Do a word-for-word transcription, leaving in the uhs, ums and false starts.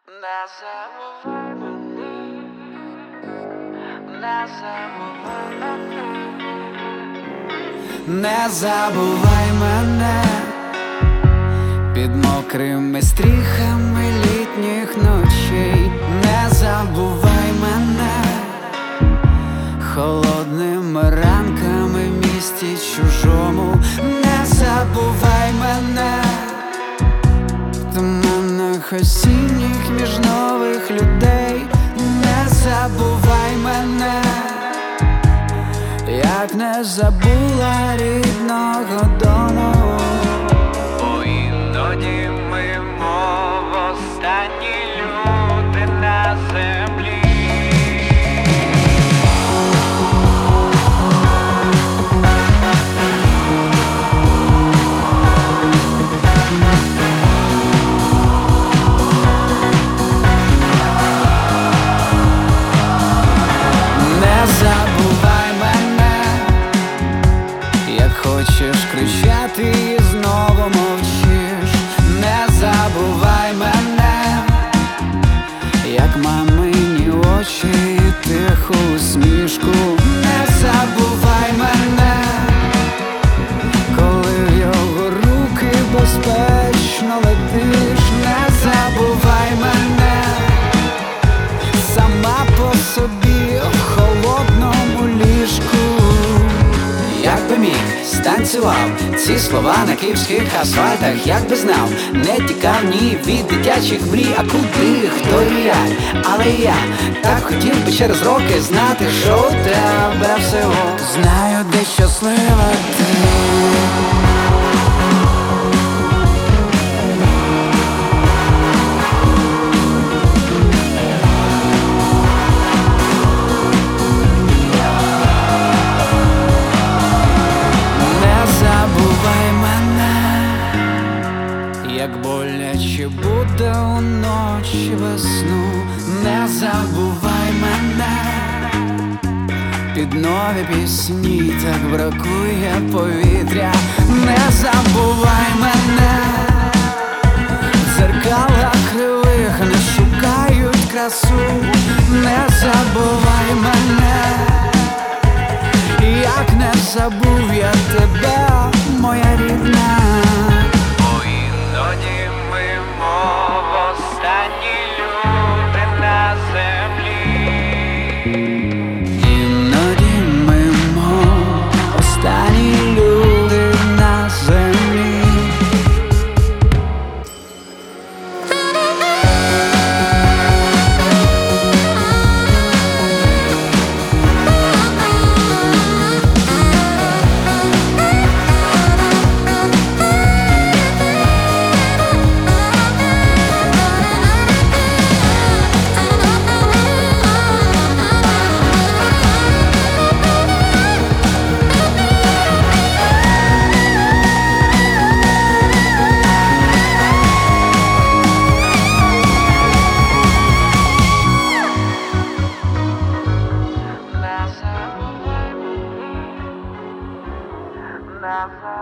Не забувай мене, не забувай мене, не забувай мене під мокрими стріхами літніх ночей, не забувай мене холодними ранками в місті чужому, не забувай мене в туманах осінніх між нових людей, не забувай мене, як не забула рідного дому. Бо іноді ми, мов останні люди на землі. Забувай мене, як хочеш кричати і знову мовчиш, не забувай мене, як мамині очі і тиху усмішку, не забувай мене, коли в його руки безпечно летиш, не забувай мене, сама по собі в холодному ліжку. Як би міг, станцював ці слова на київських асфальтах, як би знав, не тікав ні від дитячих мрій, а куди, хто і як. Але я так хотів би через роки знати, що у тебе всього. Знаю, де щаслива ти. Як боляче буде уночі весну, не забувай мене, під нові пісні так бракує повітря, не забувай мене, в дзеркалах кривих не шукають красу, не забувай мене, як не забув я тебе, моя рідна. Іноді ми, мов останні люди на землі. Іноді ми, мов останні люди на землі. Never